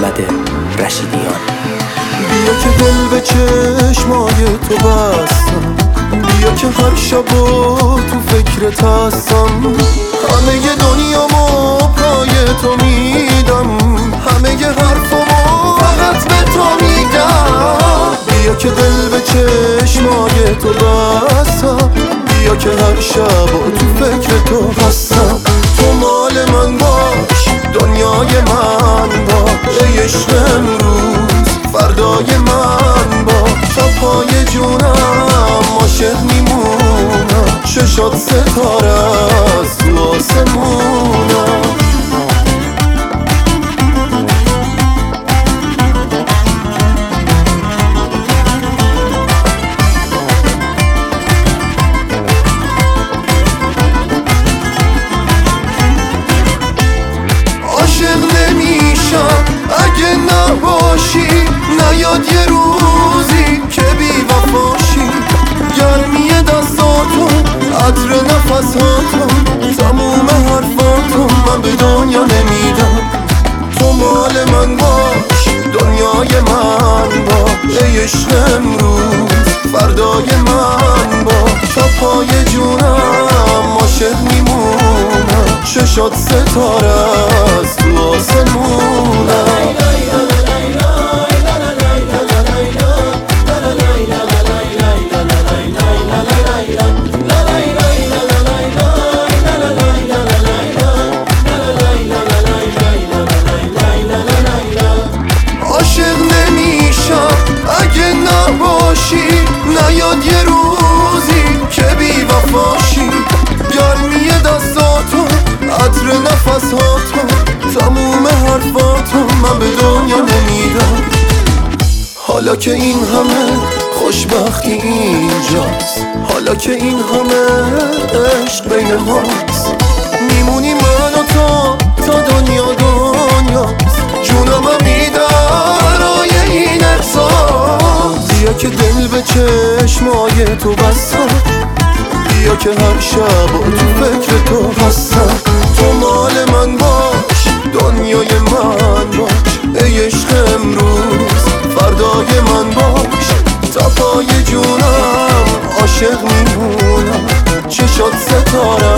محمد رشیدیان. بیا که دل به چشمای تو بستم، بیا که هر شب و تو فکرت هستم. همه دنیامو پای تو میدم، همه حرفمو فقط به تو میگم. بیا که دل به چشمای تو بستم، بیا که هر شب و تو فکر تو هستم. تو مال من باش، دنیای من باش، ای عشق امروز فردای من باش. تا پای جونم عاشق میمونم، چشات ستاره است تو آسمونم. اگه نباشی نیاد یه روزی که بی وفاشی. گرمی دستاتون، عطر نفساتون، تموم حرفاتون من به دنیا نمیدم. تو مال من باش، دنیای من باش، ای عشق امروز فردای من باش. تا پای جونم عاشق میمونم، چشات ستاره است تو آسمونم. عاشق نمیشم اگه نباشی، نیاد یه روزی که بی وفاشی. گرمی دستاتون، عطر نفساتون، تموم حرفاتون من به دنیا نمیدم. حالا که این همه خوشبختی اینجاست، حالا که این همه عشق بین ماست، میمونی من و تا دنیا دنیاست. جونم میدارای این احساس. بیا که دل به چشمای تو بستم، بیا که هر شب و تو فکر تو هستم. تو مال من باش، دنیای من باش، ای عشق امروز فردای من باش. تا پای جونم عاشق میمونم، چشات ستاره